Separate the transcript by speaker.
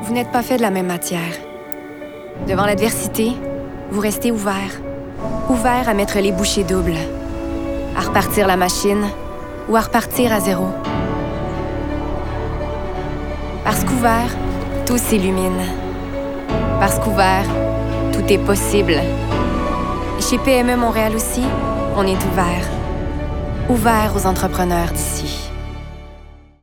Speaker 1: Vous n'êtes pas fait de la même matière. Devant l'adversité, vous restez ouvert. Ouvert à mettre les bouchées doubles. À repartir la machine ou à repartir à zéro. Parce qu'ouvert, tout s'illumine. Parce qu'ouvert, tout est possible. Chez PME Montréal aussi, on est ouvert. Ouvert aux entrepreneurs d'ici.